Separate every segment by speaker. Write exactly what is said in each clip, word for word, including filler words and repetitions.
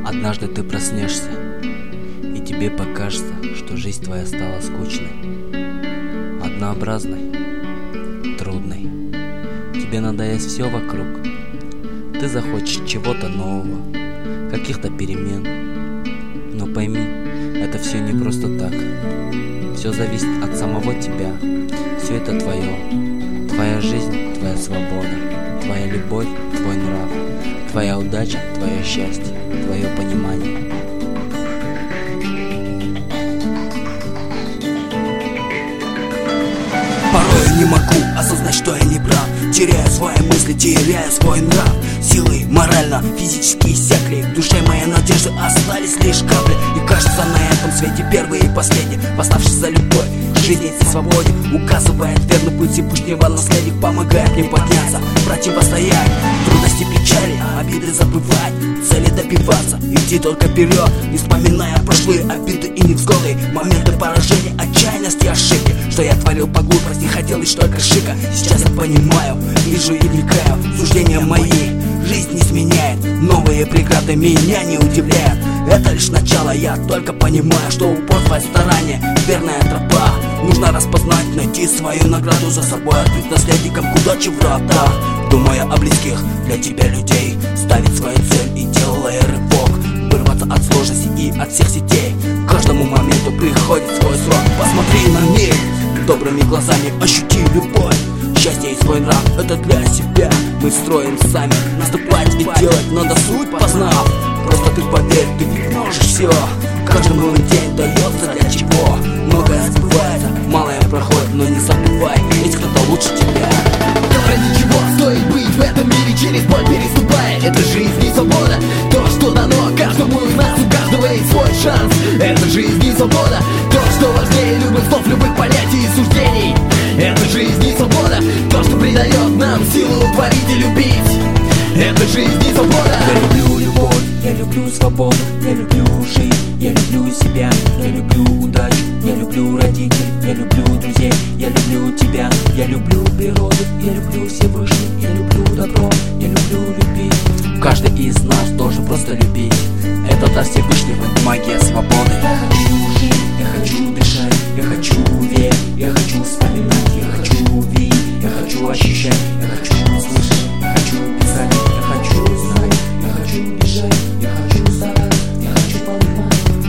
Speaker 1: Однажды ты проснешься, и тебе покажется, что жизнь твоя стала скучной, однообразной, трудной. Тебе надоест все вокруг. Ты захочешь чего-то нового, каких-то перемен. Но пойми, это все не просто так. Все зависит от самого тебя. Все это твое. Твоя жизнь, твоя свобода, твоя любовь, твой нрав, твоя удача, твое счастье, твое понимание.
Speaker 2: Порой я не могу осознать, что я не прав. Теряю свои мысли, теряю свой нрав. Силы морально, физически иссякли. В душе моей надежды остались лишь капли. И кажется, на этом свете первый и последний, восставший за любовь к жизни и свободе, указывает верный путь Всевышнего наследник, помогает мне подняться, противостоять трудности, печали, обиды забывать, цели добиваться, идти только вперед, не вспоминая прошлые обиды и невзгоды, моменты поражения, отчаянности, ошибки, что я творил погуль, прости, хотелось только шика. Сейчас я понимаю, вижу и вникаю, суждения мои жизнь не сменяет, новые преграды меня не удивляют. Это лишь начало, я только понимаю, что упорство и старание — верная тропа. Нужно распознать, найти свою награду, за собой открыть наследникам куда врата. Думая о близких для тебя людей, ставить свою цель и делая рывок, вырваться от сложностей и от всех сетей. Каждому моменту приходит свой срок. Посмотри на мир добрыми глазами, ощути любовь, счастье и свой нрав. Это для себя мы строим сами. Наступать и делать надо суть познав. Просто ты поверь, ты ведь можешь все. Каждый новый день дается для чего. Многое сбывается, малое проходит, но не забывай, есть кто-то лучше тебя.
Speaker 3: Ради чего стоит быть в этом мире, через боль переступая. Это жизнь и свобода, то, что дано каждому из нас. У каждого есть свой шанс. Это жизнь и свобода, то, что важнее любых слов, любых понятий и суждений. Это жизнь и свобода, то, что придает нам силу творить и любить. Это жизнь и свобода.
Speaker 4: Я люблю любовь, я люблю свободу, я люблю жизнь, я люблю себя, я люблю удачу, я люблю родителей, я люблю друзей, я люблю тебя, я люблю природу, я люблю Всевышний, я люблю добро, я люблю любить.
Speaker 1: Каждый из нас должен просто любить. Это дар Всевышнего, магия свободы.
Speaker 4: Я хочу жить, я хочу дышать, я хочу верить, я хочу вспоминать, я хочу видеть, я хочу ощущать, я хочу слышать, я хочу писать, я хочу знать, я хочу бежать, я хочу стараться, я хочу понимать.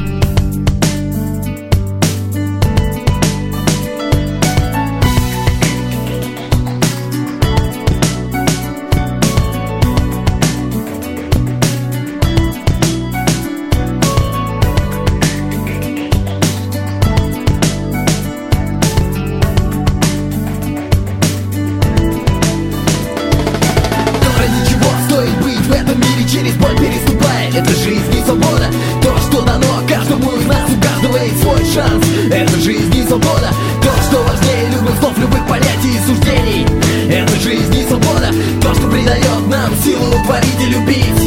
Speaker 3: Через боль переступая, это жизнь и свобода, то, что дано каждому из нас. У каждого есть свой шанс. Это жизнь и свобода, то, что важнее любых слов, любых понятий и суждений. Это жизнь и свобода, то, что придает нам силу творить и любить.